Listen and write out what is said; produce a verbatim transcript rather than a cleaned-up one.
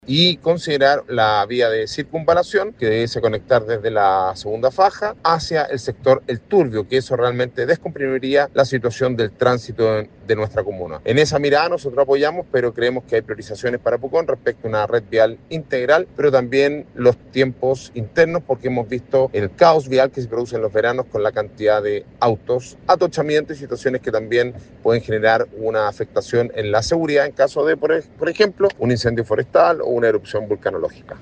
y considerar la vía de circunvalación que debe conectar desde la segunda faja hacia el sector El Turbio, que eso realmente descomprimiría la situación del tránsito de nuestra comuna. En esa mirada nosotros apoyamos, pero creemos que hay priorizaciones para Pucón respecto a una red vial integral, pero también los tiempos internos, porque hemos visto el caos vial que se produce en los veranos con la cantidad de autos, atochamientos y situaciones que también pueden generar una afectación en la seguridad en caso de, por, por ejemplo, un incendio forestal o una erupción vulcanológica.